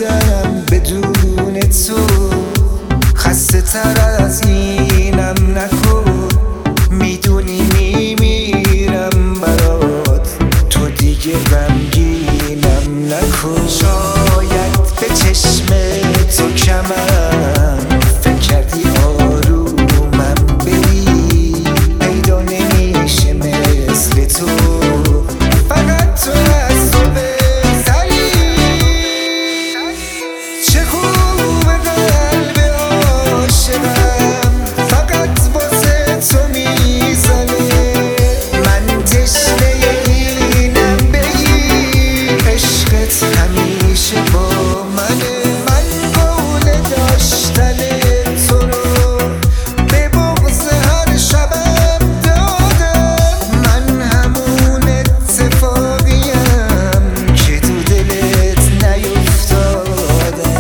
بودم بدون تو، خسته تر از اینم نکن. میدونی میمیرم برات، تو دیگه غمگینم نکن. شاید به چشم تو کمم فکر کردی آرومم بری، پیدا نمیشه مثل تو، فقط تو از تو بگذری. چه خوب قلب عاشقم فقط واسه تو میزنه، من تشنه اینم بگی عشقت همیشه با منه. من قول داشتن تو رو به بغض هر شبم دادم، من همون اتفاقیم که تو دلت نیفتاده.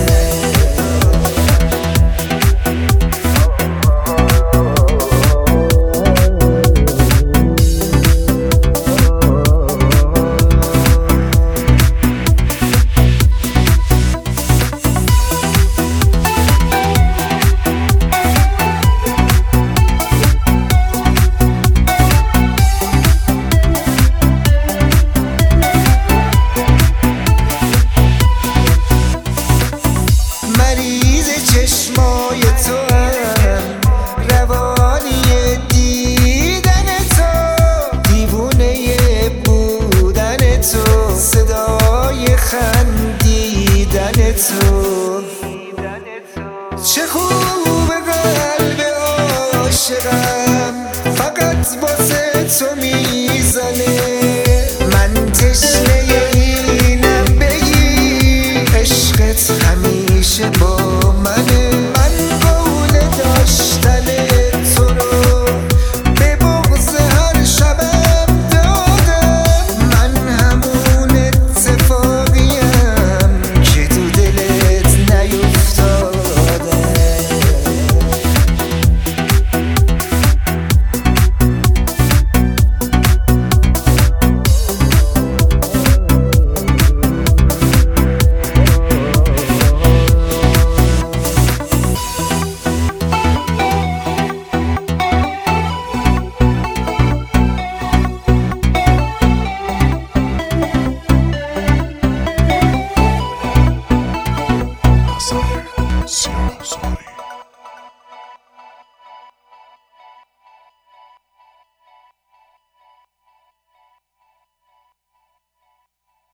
مریض چشمای تو هم، روانی دیدن تو، دیوونه بودن تو، صدای خندیدن تو. چه خوب قلب عاشقم فقط واسه تو میزنه،